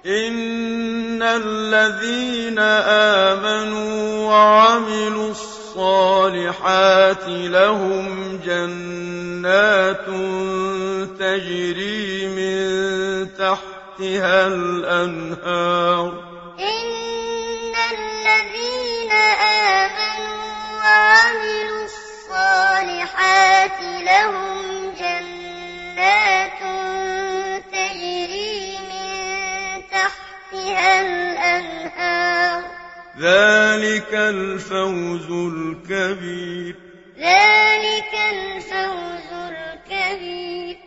إن الذين آمنوا وعملوا الصالحات لهم جنات تجري من تحتها الأنهار. إن الذين آمنوا وعملوا الصالحات لهم جنات تجري من تحتها الأنهار. ذلك الفوز الكبير. ذلك الفوز الكبير.